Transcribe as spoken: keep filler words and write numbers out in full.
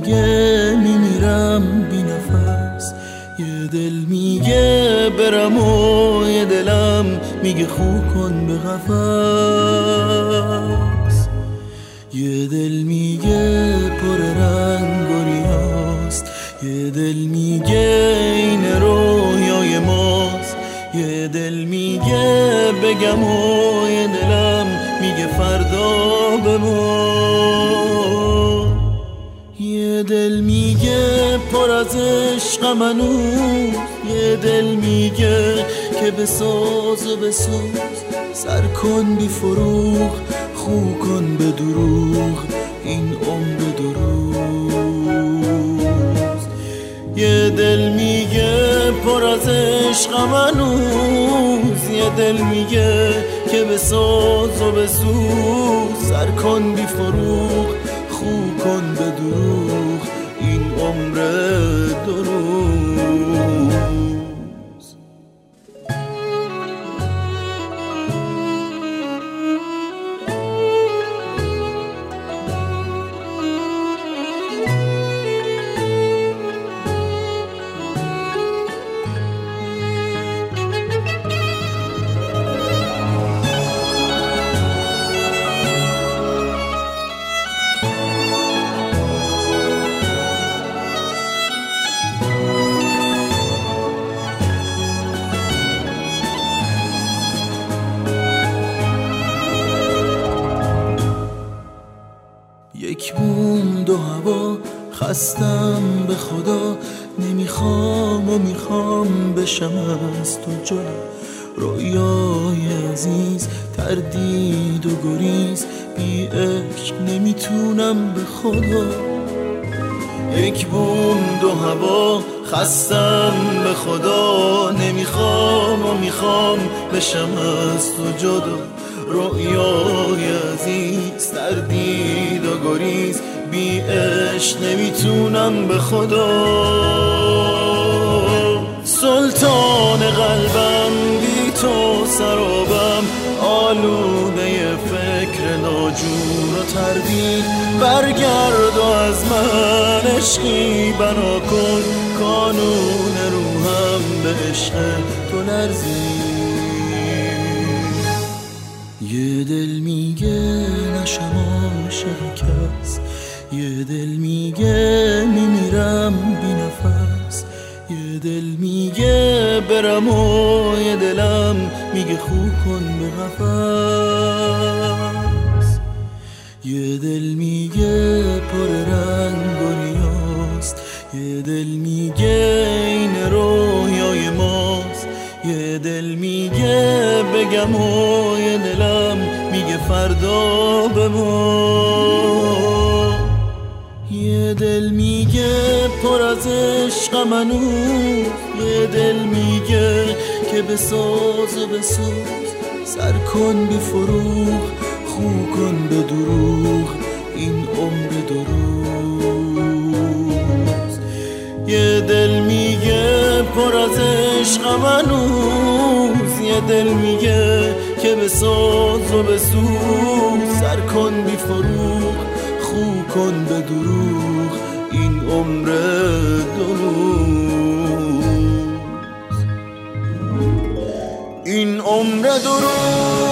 میگه میمیرم بی نفس، یه دل میگه برم و یه دلم میگه خو کن به قفس. یه دل میگه پر رنگ و ریاست، یه دل میگه این رویای ماست، یه دل میگه بگم و یه دلم میگه فردا بمون. یه دل میگه پر از عشقم هنوز، یه دل میگه که بساز و بسوز، سر کن بی فروغ خو کن به دروغ این عمر دروز. یه دل میگه پر از عشقم هنوز، یه دل میگه که بساز و بسوز، سر کن بی فروغ خو کن به دروغ این عمر دروز. یک بوم دو هوا خستم به خدا، نمیخوام و میخوام بشم از تو جدا. رویای عزیز تردید و گریز، بی عشق نمیتونم به خدا. یک بوم دو هوا خستم به خدا، نمیخوام و میخوام بشم از تو جدا. رویای عزیز تردید و گریز، بی عشق نمیتونم به خدا. سلطان قلبم بی تو سرابم، آلوده فکر ناجور و تردید. برگرد و از من عشقی بنا کن، کانون روحم به عشق تو لرزید. یه دل میگه نشم عاشق کس، یه دل میگه میمیرم بی نفس، یه دل میگه برم و یه دلم میگه خو کن به قفس. یه دل میگه پر رنگ و ریاست، یه دل میگه این رویای ماست، یه دل میگه بگم و یه دلم میگه فردا بمون. یه دل میگه پر از عشقم هنوز، یه دل میگه که بساز و بسوز، سر کن بی فروغ خو کن به دروغ این عمر دروز. یه دل میگه پر از عشقم هنوز، یه دل میگه که بساز و بسوز، سر کن بی فروغ خو کن به دروغ این عمر دروز این عمر دروز.